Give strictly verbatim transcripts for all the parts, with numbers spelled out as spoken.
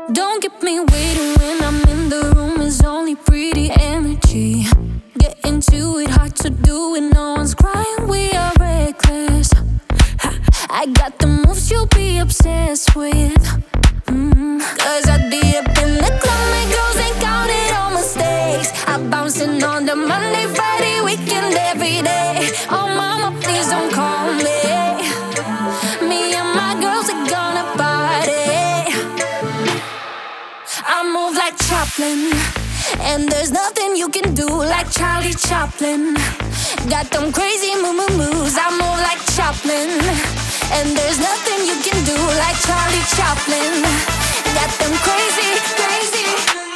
Don't keep me waiting when I'm in the room. It's only pretty energy. Get into it, hard to do it. No one's crying, we are reckless. Ha, I got the moves you'll be obsessed with. Mm. Cause I'd be up in the club, my girls ain't counted all mistakes. I'm bouncing on the Monday, Friday, weekend, every day. Oh mama, please don't call me. Me and my girls are gonna party. I move like Chaplin, and there's nothing you can do like Charlie Chaplin. Got them crazy moo moo moves. I move like Chaplin, and there's nothing you can do like Charlie Chaplin. Got them crazy, crazy.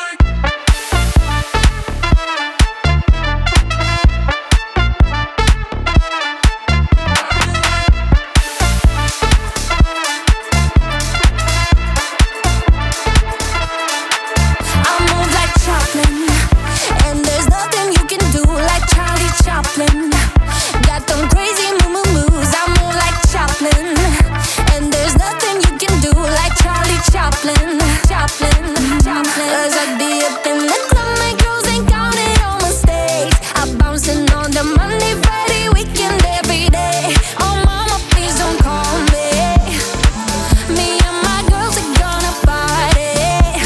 Got them crazy moo moo moves. I move like Chaplin, and there's nothing you can do like Charlie Chaplin. Chaplin, Chaplin. Cause I'd be up in the club, my girls ain't counting all mistakes. I'm bouncing on the Monday, Friday, weekend, every day. Oh mama, please don't call me. Me and my girls are gonna party.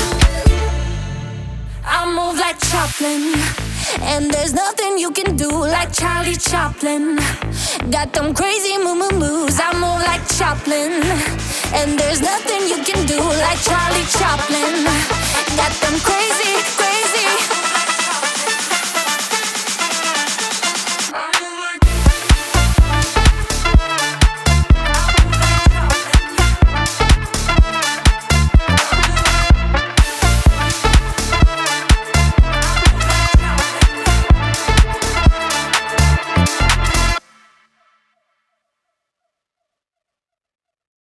I move like Chaplin, and there's nothing you can do like Charlie Chaplin. Got them crazy moo moo moves. I move like Chaplin, and there's nothing you can do like Charlie Chaplin. Got them crazy, crazy.